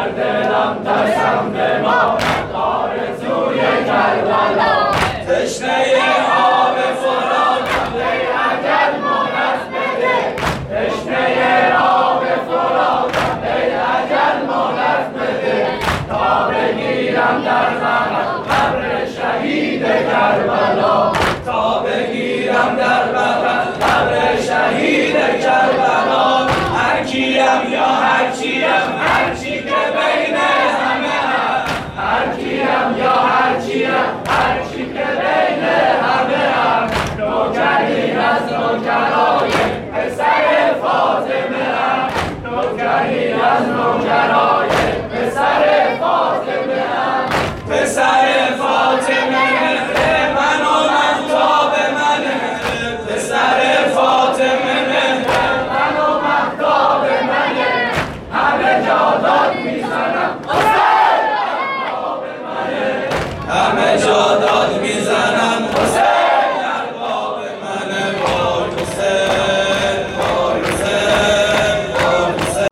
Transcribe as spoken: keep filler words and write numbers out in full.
در دلم دستم بماند آرزوی کربلا. تشنه آب فراتم ای اجل مهلت بده، تشنه آب فراتم ای اجل مهلت بده، تا بگیرم در بغل قبر شهید کربلا، تا بگیرم در بغل قبر شهید کربلا. هر کیم یا هر چیم، هر چی که بین همه هم، هر کیم یا هر چیم، هر چی که بین همه هم، نوکریم از نوکرای پسر فاطمه هم، نوکریم از نوکرای پسر